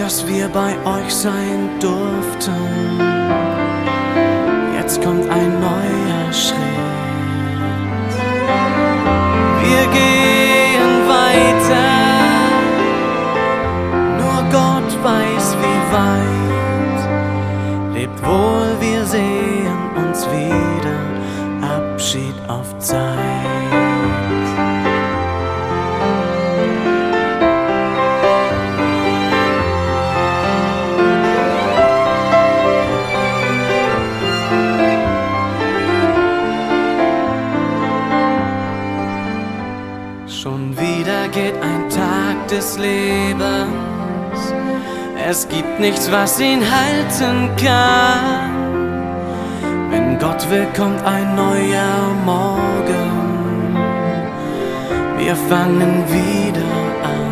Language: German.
dass wir bei euch sein durften. Jetzt kommt ein neuer Schritt. Wir gehen weiter, nur Gott weiß wie weit. Lebt wohl, wir sehen uns wieder, Abschied auf Zeit. Schon wieder geht ein Tag des Lebens. Es gibt nichts, was ihn halten kann. Wenn Gott will, kommt ein neuer Morgen. Wir fangen wieder